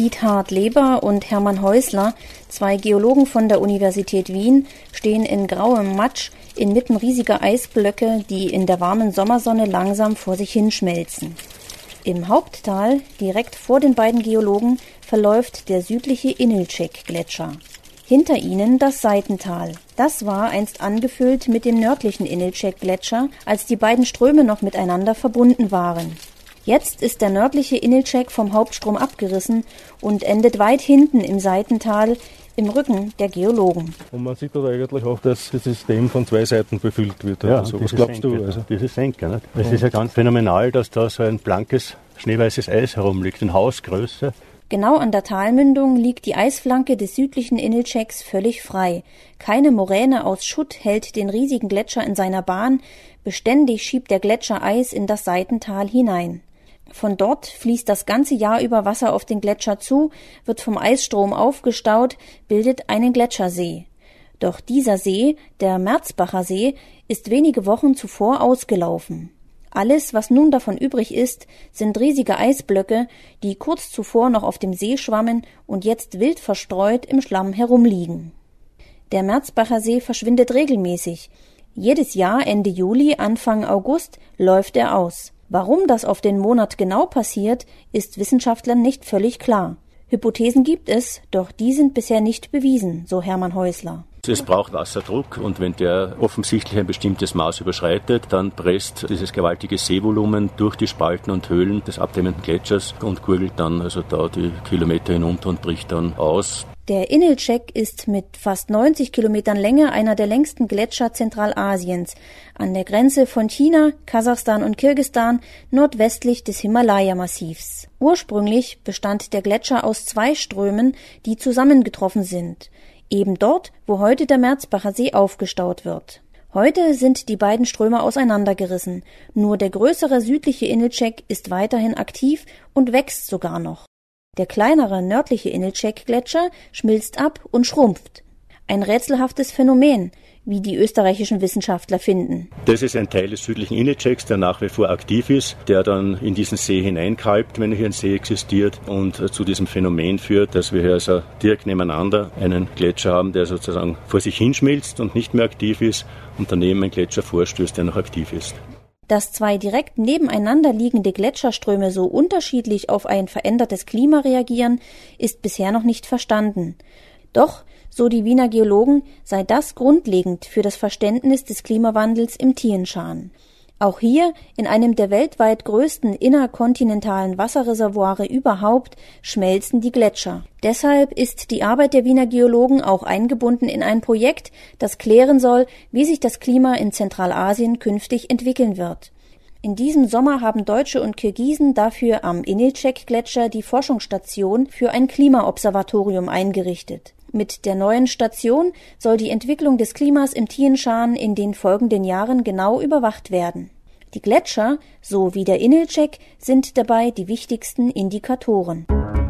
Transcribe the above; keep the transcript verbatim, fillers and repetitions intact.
Diethard Leber und Hermann Häusler, zwei Geologen von der Universität Wien, stehen in grauem Matsch inmitten riesiger Eisblöcke, die in der warmen Sommersonne langsam vor sich hinschmelzen. Im Haupttal, direkt vor den beiden Geologen, verläuft der südliche Inilček-Gletscher. Hinter ihnen das Seitental. Das war einst angefüllt mit dem nördlichen Inilček-Gletscher, als die beiden Ströme noch miteinander verbunden waren. Jetzt ist der nördliche Inilček vom Hauptstrom abgerissen und endet weit hinten im Seitental, im Rücken der Geologen. Und man sieht da eigentlich auch, dass das System von zwei Seiten befüllt wird. Ja, also, was glaubst Senke, du? Also? Das ist Senke. Nicht? Es ist ja ganz phänomenal, dass da so ein blankes, schneeweißes Eis herumliegt, in Hausgröße. Genau an der Talmündung liegt die Eisflanke des südlichen Inilčeks völlig frei. Keine Moräne aus Schutt hält den riesigen Gletscher in seiner Bahn. Beständig schiebt der Gletscher Eis in das Seitental hinein. Von dort fließt das ganze Jahr über Wasser auf den Gletscher zu, wird vom Eisstrom aufgestaut, bildet einen Gletschersee. Doch dieser See, der Merzbacher See, ist wenige Wochen zuvor ausgelaufen. Alles, was nun davon übrig ist, sind riesige Eisblöcke, die kurz zuvor noch auf dem See schwammen und jetzt wild verstreut im Schlamm herumliegen. Der Merzbacher See verschwindet regelmäßig. Jedes Jahr Ende Juli, Anfang August läuft er aus. Warum das auf den Monat genau passiert, ist Wissenschaftlern nicht völlig klar. Hypothesen gibt es, doch die sind bisher nicht bewiesen, so Hermann Häusler. Es braucht Wasserdruck und wenn der offensichtlich ein bestimmtes Maß überschreitet, dann presst dieses gewaltige Seevolumen durch die Spalten und Höhlen des abdämmenden Gletschers und gurgelt dann also da die Kilometer hinunter und bricht dann aus. Der Inilček ist mit fast neunzig Kilometern Länge einer der längsten Gletscher Zentralasiens, an der Grenze von China, Kasachstan und Kirgisistan, nordwestlich des Himalaya-Massivs. Ursprünglich bestand der Gletscher aus zwei Strömen, die zusammengetroffen sind, eben dort, wo heute der Merzbacher See aufgestaut wird. Heute sind die beiden Ströme auseinandergerissen, nur der größere südliche Inilček ist weiterhin aktiv und wächst sogar noch. Der kleinere nördliche Inilček-Gletscher schmilzt ab und schrumpft. Ein rätselhaftes Phänomen, wie die österreichischen Wissenschaftler finden. Das ist ein Teil des südlichen Inilčeks, der nach wie vor aktiv ist, der dann in diesen See hineinkalbt, wenn hier ein See existiert, und zu diesem Phänomen führt, dass wir hier also direkt nebeneinander einen Gletscher haben, der sozusagen vor sich hinschmilzt und nicht mehr aktiv ist, und daneben ein Gletscher vorstößt, der noch aktiv ist. Dass zwei direkt nebeneinander liegende Gletscherströme so unterschiedlich auf ein verändertes Klima reagieren, ist bisher noch nicht verstanden. Doch, so die Wiener Geologen, sei das grundlegend für das Verständnis des Klimawandels im Tienshan. Auch hier, in einem der weltweit größten innerkontinentalen Wasserreservoire überhaupt, schmelzen die Gletscher. Deshalb ist die Arbeit der Wiener Geologen auch eingebunden in ein Projekt, das klären soll, wie sich das Klima in Zentralasien künftig entwickeln wird. In diesem Sommer haben Deutsche und Kirgisen dafür am Inilček-Gletscher die Forschungsstation für ein Klimaobservatorium eingerichtet. Mit der neuen Station soll die Entwicklung des Klimas im Tienshan in den folgenden Jahren genau überwacht werden. Die Gletscher, so wie der Inilček, sind dabei die wichtigsten Indikatoren.